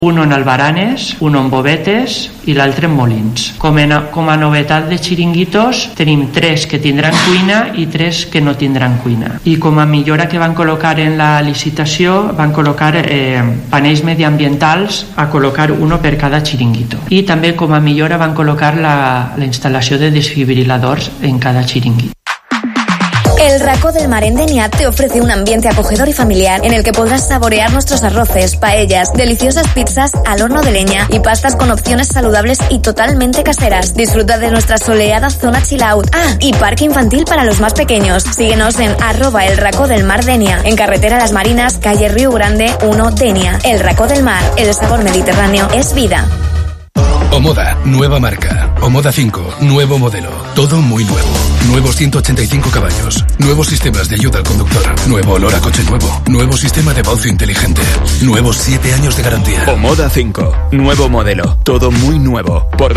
uno en Albaranes, uno en Bovetes i l'altre en Molins. Com a novetat de xiringuitos tenim 3 que tindran cuina i 3 que no tindran cuina. I com a millora que van col·locar en la licitació van col·locar panells mediambientals a col·locar uno per cada xiringuito. I també com a millora van col·locar la instal·lació de desfibriladors en cada xiringuito. El Racó del Mar en Denia te ofrece un ambiente acogedor y familiar en el que podrás saborear nuestros arroces, paellas, deliciosas pizzas al horno de leña y pastas con opciones saludables y totalmente caseras. Disfruta de nuestra soleada zona chill out. Y parque infantil para los más pequeños. Síguenos en @el Racó del Mar Denia, en carretera Las Marinas, calle Río Grande 1, Denia. El Racó del Mar, el sabor mediterráneo es vida. Omoda, nueva marca. Omoda 5, nuevo modelo. Todo muy nuevo. Nuevos 185 caballos. Nuevos sistemas de ayuda al conductor. Nuevo olor a coche nuevo. Nuevo sistema de voz inteligente. Nuevos 7 años de garantía. Omoda 5, nuevo modelo. Todo muy nuevo. Por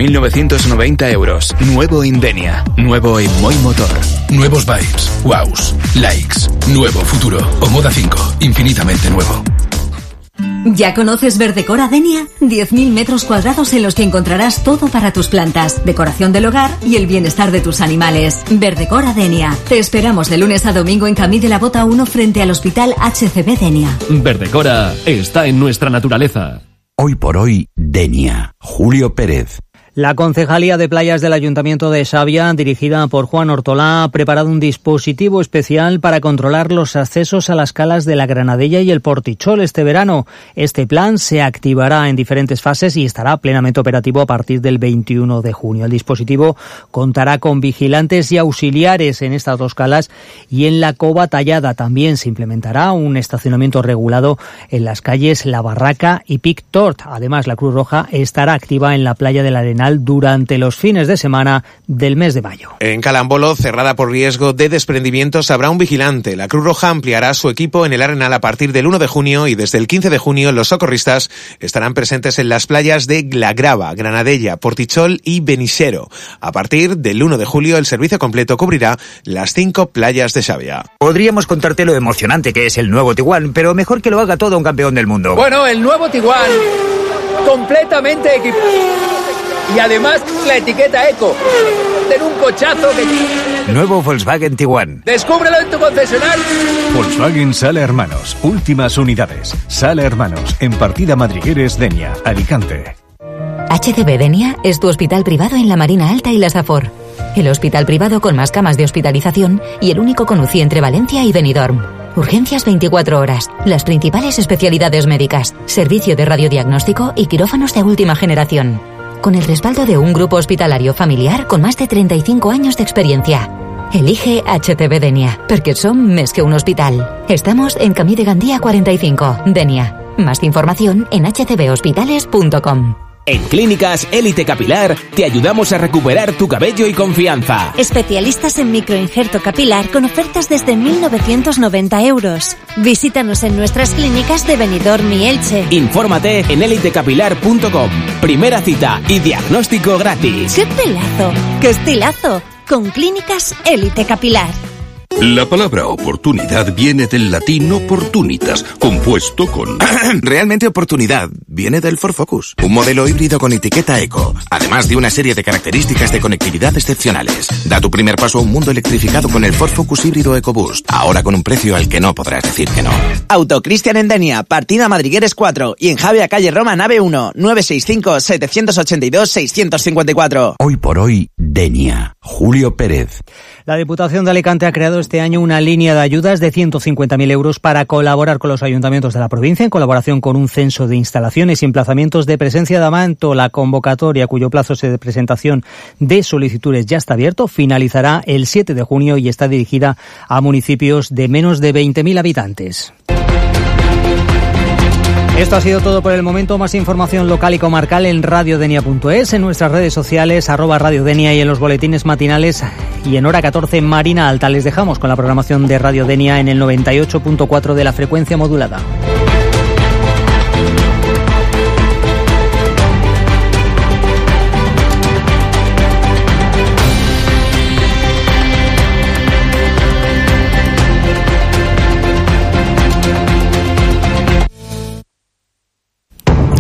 22.990 euros. Nuevo en Denia. Nuevo en Moi Motor. Nuevos vibes. Wows. Likes. Nuevo futuro. Omoda 5, infinitamente nuevo. ¿Ya conoces Verdecora Denia? 10.000 metros cuadrados en los que encontrarás todo para tus plantas, decoración del hogar y el bienestar de tus animales. Verdecora Denia. Te esperamos de lunes a domingo en Camí de la Bota 1 frente al Hospital HCB Denia. Verdecora está en nuestra naturaleza. Hoy por hoy, Denia. Julio Pérez. La Concejalía de Playas del Ayuntamiento de Xàbia, dirigida por Juan Ortolà, ha preparado un dispositivo especial para controlar los accesos a las calas de la Granadella y el Portichol este verano. Este plan se activará en diferentes fases y estará plenamente operativo a partir del 21 de junio. El dispositivo contará con vigilantes y auxiliares en estas 2 calas y en la Cova Tallada. También se implementará un estacionamiento regulado en las calles La Barraca y Pic Tort. Además, la Cruz Roja estará activa en la playa del Arenal durante los fines de semana del mes de mayo. En Calambolo, cerrada por riesgo de desprendimientos, habrá un vigilante. La Cruz Roja ampliará su equipo en el Arenal a partir del 1 de junio y desde el 15 de junio los socorristas estarán presentes en las playas de La Grava, Granadella, Portichol y Benixero. A partir del 1 de julio el servicio completo cubrirá las 5 playas de Xàbia. Podríamos contarte lo emocionante que es el nuevo Tiguan, pero mejor que lo haga todo un campeón del mundo. Bueno, el nuevo Tiguan, completamente equipado. Y además la etiqueta Eco. Ten un cochazo que... Nuevo Volkswagen Tiguan. Descúbrelo en tu concesionario. Volkswagen Sala Hermanos. Últimas unidades. Sala Hermanos. En Partida Madrigueres, Denia, Alicante. HCB Denia es tu hospital privado en la Marina Alta y la Safor. El hospital privado con más camas de hospitalización y el único con UCI entre Valencia y Benidorm. Urgencias 24 horas, las principales especialidades médicas, servicio de radiodiagnóstico y quirófanos de última generación. Con el respaldo de un grupo hospitalario familiar con más de 35 años de experiencia. Elige HCB Denia, porque som més que un hospital. Estamos en Camí de Gandía 45, Denia. Más información en hcbhospitales.com. En Clínicas Élite Capilar te ayudamos a recuperar tu cabello y confianza. Especialistas en microinjerto capilar con ofertas desde 1.990 euros. Visítanos en nuestras clínicas de Benidorm y Elche. Infórmate en elitecapilar.com. Primera cita y diagnóstico gratis. ¡Qué pelazo! ¡Qué estilazo! Con Clínicas Élite Capilar. La palabra oportunidad viene del latín opportunitas, compuesto con... Realmente oportunidad viene del Ford Focus, un modelo híbrido con etiqueta Eco, además de una serie de características de conectividad excepcionales. Da tu primer paso a un mundo electrificado con el Ford Focus híbrido EcoBoost, ahora con un precio al que no podrás decir que no. Autocristian en Denia, Partida Madrigueres 4 y en Xàbia, calle Roma, nave 1, 965-782-654. Hoy por hoy, Denia. Julio Pérez. La Diputación de Alicante ha creado este año una línea de ayudas de 150.000 euros para colaborar con los ayuntamientos de la provincia en colaboración con un censo de instalaciones y emplazamientos de presencia de amianto. La convocatoria, cuyo plazo de presentación de solicitudes ya está abierto, finalizará el 7 de junio y está dirigida a municipios de menos de 20.000 habitantes. Esto ha sido todo por el momento. Más información local y comarcal en radiodenia.es, en nuestras redes sociales, @radiodenia y en los boletines matinales y en hora 14 Marina Alta. Les dejamos con la programación de Radio Denia en el 98.4 de la frecuencia modulada.